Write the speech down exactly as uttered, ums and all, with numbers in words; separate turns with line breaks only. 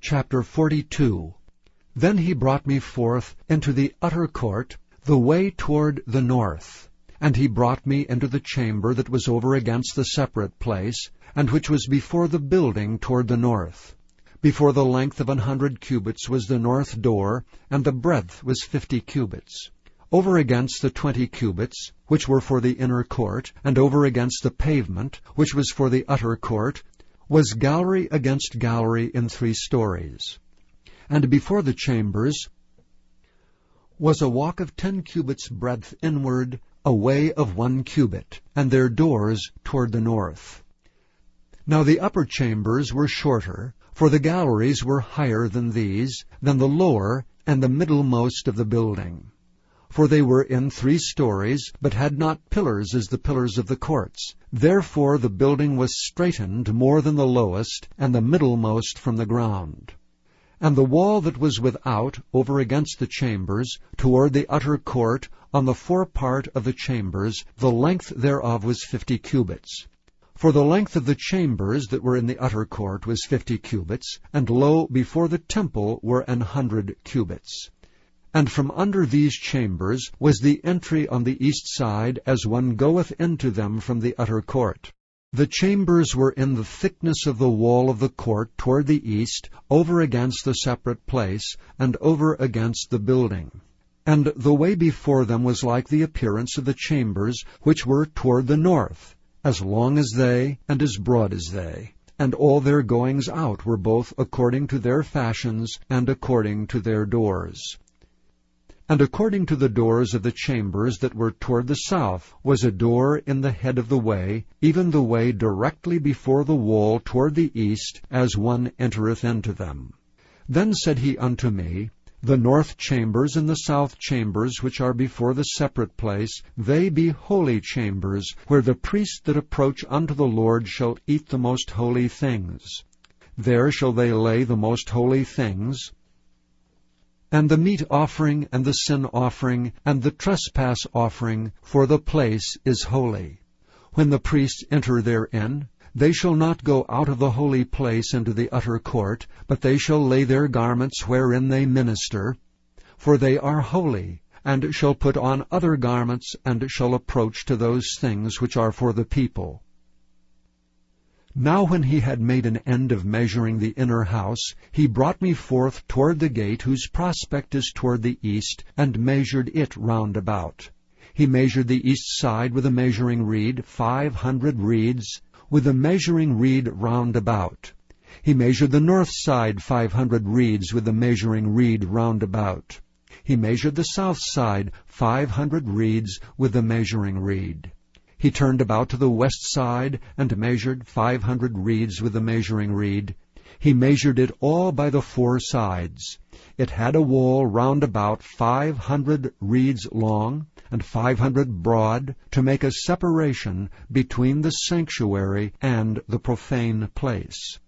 Chapter forty-two. Then he brought me forth into the utter court, the way toward the north. And he brought me into the chamber that was over against the separate place, and which was before the building toward the north. Before the length of an hundred cubits was the north door, and the breadth was fifty cubits. Over against the twenty cubits, which were for the inner court, and over against the pavement, which was for the utter court, was gallery against gallery in three stories. And before the chambers was a walk of ten cubits breadth inward, a way of one cubit, and their doors toward the north. Now the upper chambers were shorter, for the galleries were higher than these, than the lower and the middlemost of the building. For they were in three stories, but had not pillars as the pillars of the courts. Therefore the building was straitened more than the lowest, and the middlemost from the ground. And the wall that was without, over against the chambers, toward the utter court, on the forepart of the chambers, the length thereof was fifty cubits. For the length of the chambers that were in the utter court was fifty cubits, and lo, before the temple were an hundred cubits. And from under these chambers was the entry on the east side, as one goeth into them from the utter court. The chambers were in the thickness of the wall of the court toward the east, over against the separate place, and over against the building. And the way before them was like the appearance of the chambers, which were toward the north, as long as they, and as broad as they. And all their goings out were both according to their fashions, and according to their doors. And according to the doors of the chambers that were toward the south was a door in the head of the way, even the way directly before the wall toward the east, as one entereth into them. Then said he unto me, The north chambers and the south chambers, which are before the separate place, they be holy chambers, where the priests that approach unto the Lord shall eat the most holy things. There shall they lay the most holy things, and the meat offering, and the sin offering, and the trespass offering, for the place is holy. When the priests enter therein, they shall not go out of the holy place into the utter court, but they shall lay their garments wherein they minister, for they are holy, and shall put on other garments, and shall approach to those things which are for the people. Now when he had made an end of measuring the inner house, he brought me forth toward the gate whose prospect is toward the east, and measured it round about. He measured the east side with a measuring reed, five hundred reeds, with a measuring reed round about. He measured the north side five hundred reeds with a measuring reed round about. He measured the south side five hundred reeds with a measuring reed. He turned about to the west side, and measured five hundred reeds with the measuring reed. He measured it all by the four sides. It had a wall round about five hundred reeds long, and five hundred broad, to make a separation between the sanctuary and the profane place.